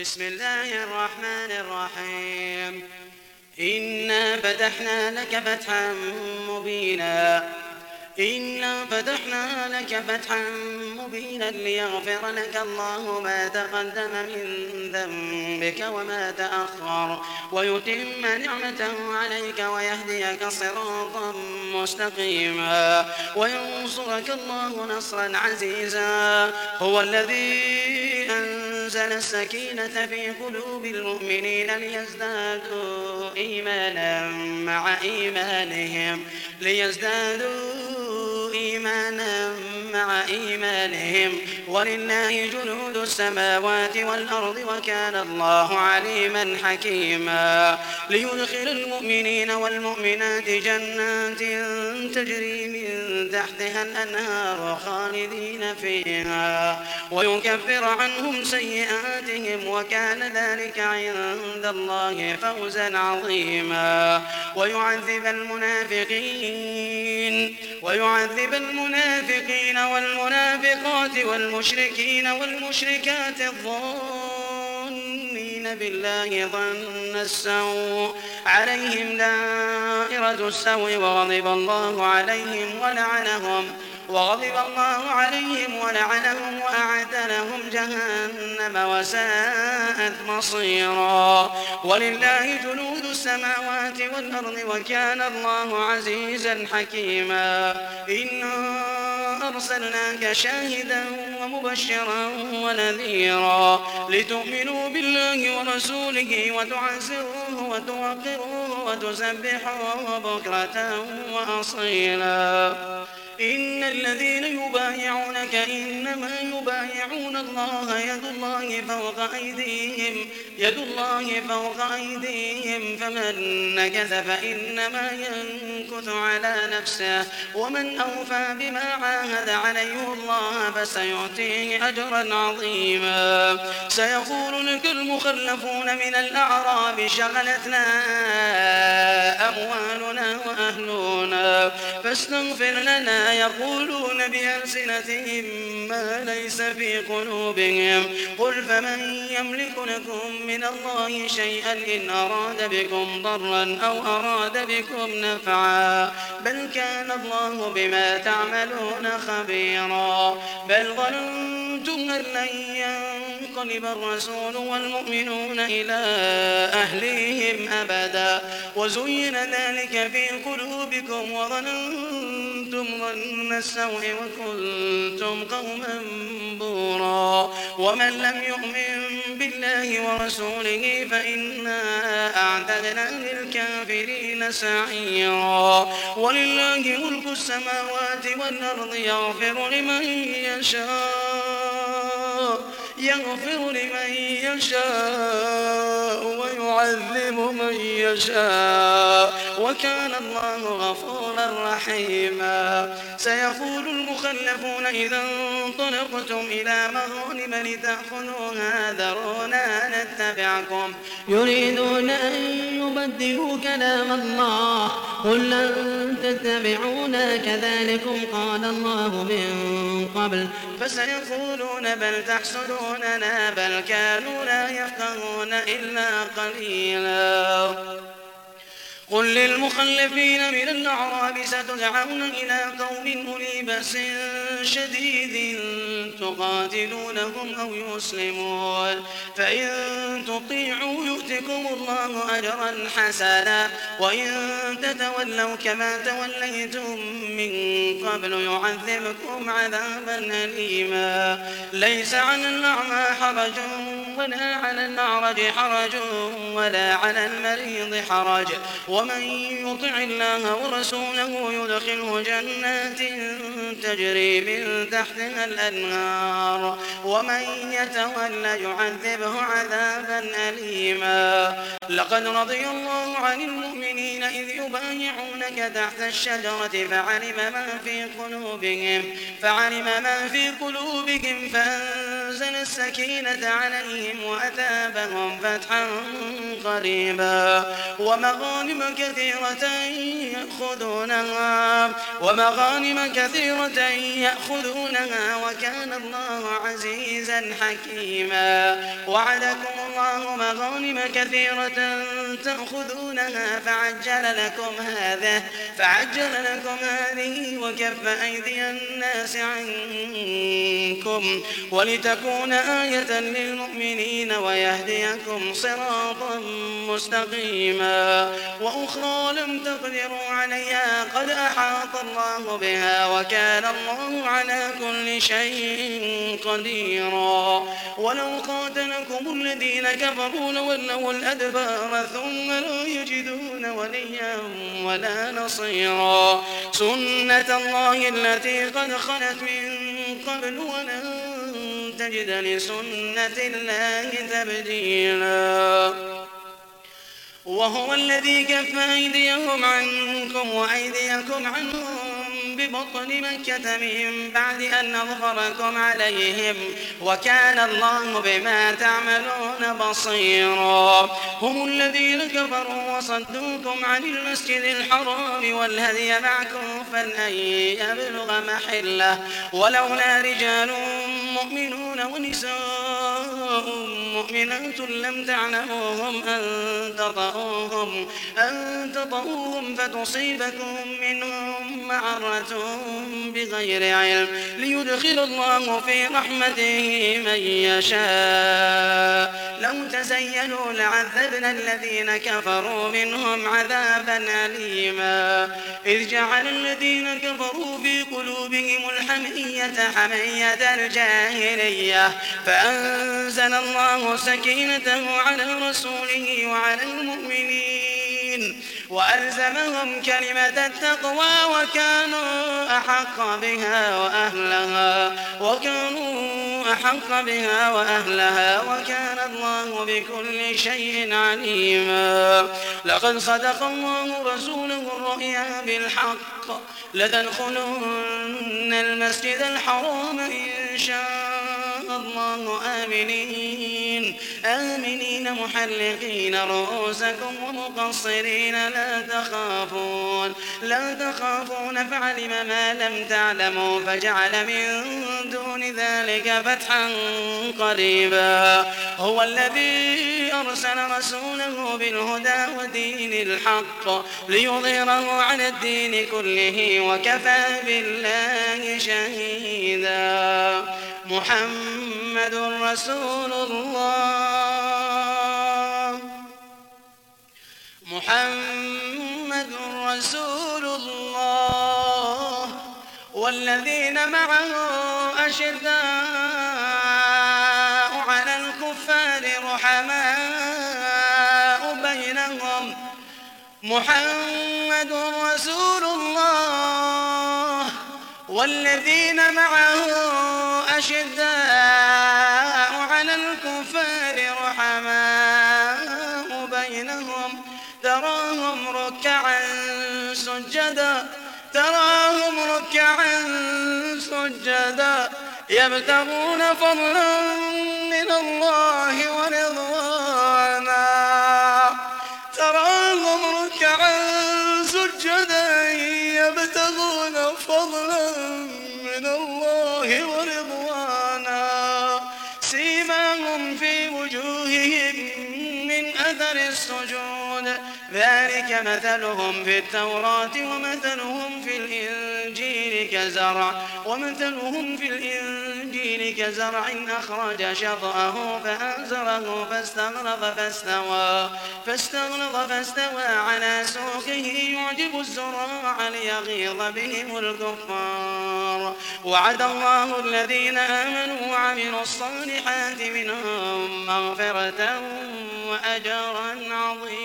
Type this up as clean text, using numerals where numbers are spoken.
بسم الله الرحمن الرحيم. إنا فتحنا لك فتحا مبينا ليغفر لك الله ما تقدم من ذنبك وما تأخر ويتم نعمته عليك ويهديك صراطا مستقيما وينصرك الله نصرا عزيزا. هو الذي أنزل السكينة في قلوب المؤمنين ليزدادوا إيمانا مع إيمانهم ولله جنود السماوات والأرض وكان الله عليما حكيما. ليدخل المؤمنين والمؤمنات جنات تجري من تحتها الأنهار خالدين فيها ويكفر عنهم سيئاتهم وكان ذلك عند الله فوزا عظيما. ويعذب المنافقين والمنافقات والمشركين والمشركات الظانين بالله ظن السوء عليهم دائرة السوء وغضب الله عليهم ولعنهم وأعد لهم جهنم وساءت مصيرا. ولله جنود السماوات والأرض وكان الله عزيزا حكيما. إنا أرسلناك شاهدا ومبشرا ونذيرا لتؤمنوا بالله ورسوله وتعزروه وتوقروه وتسبحوه بكرة وأصيلا. إن الذين يبايعونك إنما يبايعون الله يد الله فوق أيديهم فمن نكث فإنما ينكث على نفسه ومن أوفى بما عاهد عليه الله فسيؤتيه أجرا عظيما. سيقول لك المخلفون من الأعراب شغلتنا أموالنا وأهلنا فاستغفر لنا يقولون بألسنتهم ما ليس في قلوبهم قل فمن يملك لكم من الله شيئا إن أراد بكم ضرا أو أراد بكم نفعا بل كان الله بما تعملون خبيرا. بل ظننتم أن لن ينقلب الرسول والمؤمنون إلى أهليهم أبدا وزين ذلك في قلوبكم وظننتم ظن السوء وكنتم قوما بورا. ومن لم يؤمن بالله ورسوله فإنا أعتدنا للكافرين سعيرا. ولله ملك السماوات والأرض يغفر لمن يشاء ويعذب من يشاء وكان الله غفورا رحيما. سيقول المخلفون إذا انطلقتم إلى مغانم لتأخذوها ذرونا نتبعكم يريدون أن يبدلوا كلام الله قل لن تتبعونا كذلكم قال الله من قبل فسيقولون بل تحسدوننا بل كانوا لا يفقهون إلا قليلا. قل للمخلفين من الأعراب ستدعون إلى قوم أولي بأس شديد تقاتلونهم أو يسلمون فإن تطيعوا يؤتكم الله أجرا حسنا وإن تتولوا كما توليتم من قبل يعذبكم عذابا أليما. ليس على الأعمى حرج ولا على الأعرج حرج ولا على المريض حرج ومن يطع الله ورسوله يدخله جنات تجري من تحتها الأنهار ومن يتولى يعذبه عذابا أليما. لقد رضي الله عن المؤمنين إذ يبايعونك تحت الشجرة فعلم ما في قلوبهم فأنزل السكينة عليهم وأثابهم فتحا قريبا ومغانم كثيرة يأخذونها وكان الله عزيزا حكيما. وعدكم الله مغانم كثيرة تأخذونها فعجل لكم هذه وكف أيدي الناس عنكم ولتكون آية للمؤمنين ويهديكم صراطا مستقيما وأخرى لم تقدروا عليها قد أحاط الله بها وكان الله على كل شيء قديرا ولو قاتلكم الذين كفروا لولوا الأدبار ثم لا يجدون وليا ولا نصيرا سنة الله التي قد خلت من قبل ولن تجد لسنة الله تبديلا وهو الذي كف أيديهم عنكم وأيديكم عنهم ببطن مكة من بعد أن أظفركم عليهم وكان الله بما تعملون بصيرا هم الذين كفروا وصدوكم عن المسجد الحرام والهدي معكوفا أن يبلغ محله ولولا رجال مؤمنون ونساء مؤمنات لم تعلموهم أن تطؤوهم فتصيبكم منهم معرة بغير علم ليدخل الله في رحمته من يشاء لو تزينوا لعذبنا الذين كفروا منهم عذابا أليما إذ جعل الذين كفروا في قلوبهم حمية الجاهلية فأنزل الله سكينته على رسوله وعلى المؤمنين وألزمهم كلمة التقوى وكانوا أحق بها وأهلها وكان الله بكل شيء عليما لقد صدق الله رسوله الرؤيا بالحق لتدخلن المسجد الحرام إن شاء الله آمنين محلقين رؤوسكم ومقصرين لا تخافون فعلم ما لم تعلموا فجعل من دون ذلك فتحا قريبا هو الذي أرسل رسوله بالهدى ودين الحق ليظهره على الدين كله وكفى بالله شهيدا محمد رسول الله والذين معه أشداء على الكفار رحماء بينهم محمد رسول الله والذين معه أشداء على الكفار رحماء بينهم تراهم ركعا سجدا يبتغون فضلا من الله ورضوانا تراهم ركعا سجدا يبتغون فضلا من الله ورضوانا سيماهم في وجوههم من أثر السجود ذلك مثلهم في التوراة ومثلهم في الإنجيل كزرع أخرج شطأه فآزره فاستغلظ فاستوى على سوقه يعجب الزراع ليغيظ بهم الكفار وعد الله الذين آمنوا وعملوا الصالحات منهم مغفرة وأجرا عظيما